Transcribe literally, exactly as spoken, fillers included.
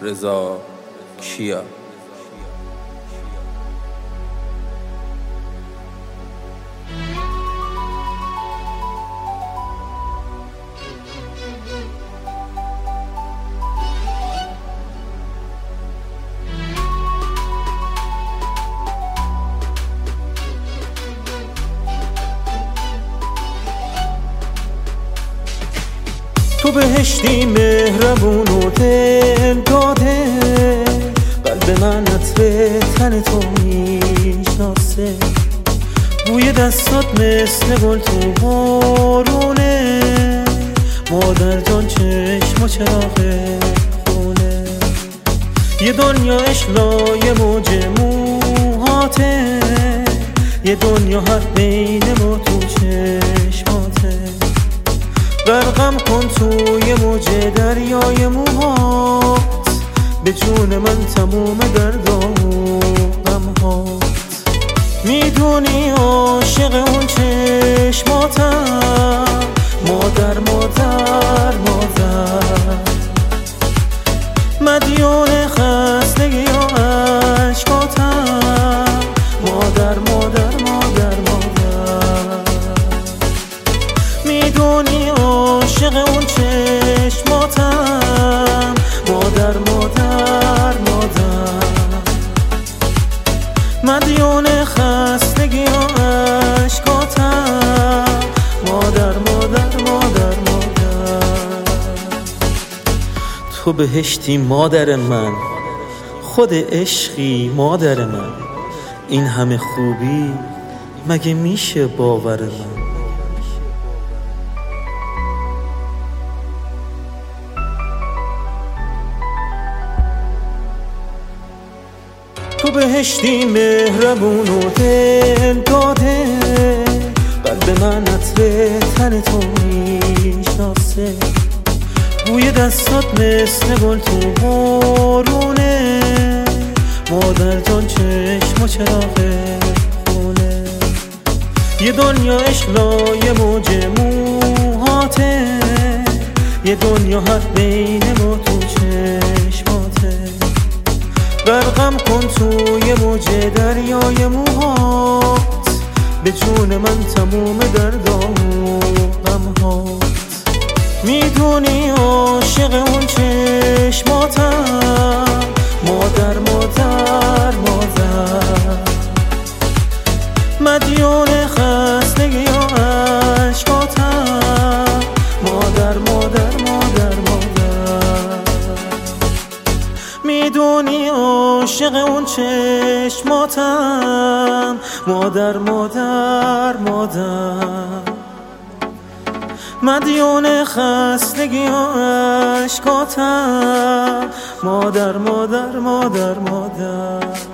رضا کیا. تو بهشتی مهربون و دل داده، قلب من عطر تن تو میشناسه، بوی دستات مثل گل تو بارونه، مادر جان چشم و چراغ خونه، یه دنیا اشلای موج موهاته، یه دنیا حق بین ما تو چشماته، غرقم کن توی موج دریای موهات، به جون من تموم درد و غمهات، میدونی عاشق اون چشماتم، مادر مادر مادر، مدیون خستگی یا عشقاتم، مادر مادر مادر مادر، میدونی عاشق اون چشماتم، مادر مادر مادر، مدیون خستگی و عشقاتم، مادر مادر مادر مادر. تو بهشتی مادر من، خود عشقی مادر من، این همه خوبی مگه میشه باور من؟ تو بهشتی مهربون و دل داده، قلب من عطر تن تو میشناسه، بوی دستات مثل گل تو بارونه، مادر جان چشم و چراغ خونه، یه دنیا اشلای موج موهاته، یه دنیا حق بین ما تو چشماته، غرقم کن توی موج دریای موهات، به جون من تموم درد و غمهات، میدونی عاشق اون چشماتم، مادر مادر مادر، مدیون خستگی و عشقاتم، مادر مادر مادر مادر، میدونی عاشق اون چشماتم، مادر مادر مادر، مدیون خستگی و عشقاتم، مادر مادر مادر مادر.